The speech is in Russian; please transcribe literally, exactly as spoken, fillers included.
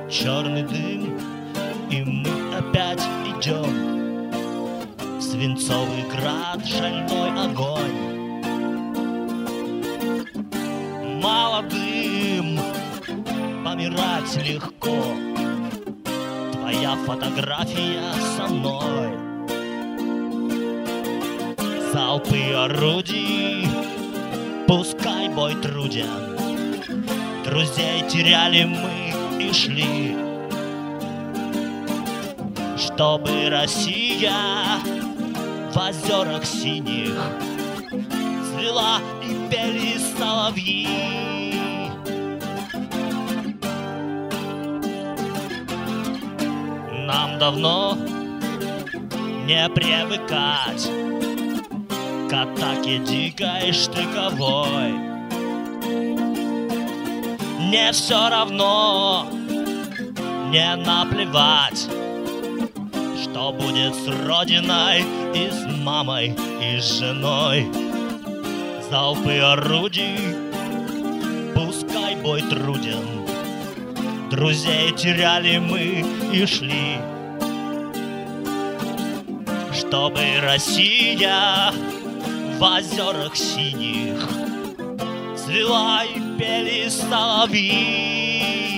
черный дым, и мы опять идем в свинцовый град, шальной огонь. Молодым помирать легко, твоя фотография со мной. Залпы орудий, пускай бой труден, друзей теряли мы и шли, чтобы Россия в озерах синих цвела и пели соловьи. Нам давно не привыкать к атаке дикой штыковой. Не все равно, не наплевать, что будет с родиной и с мамой и с женой. Залпы орудий, пускай бой труден, друзей теряли мы и шли, чтобы Россия в озерах синих цвела и пели соловьи.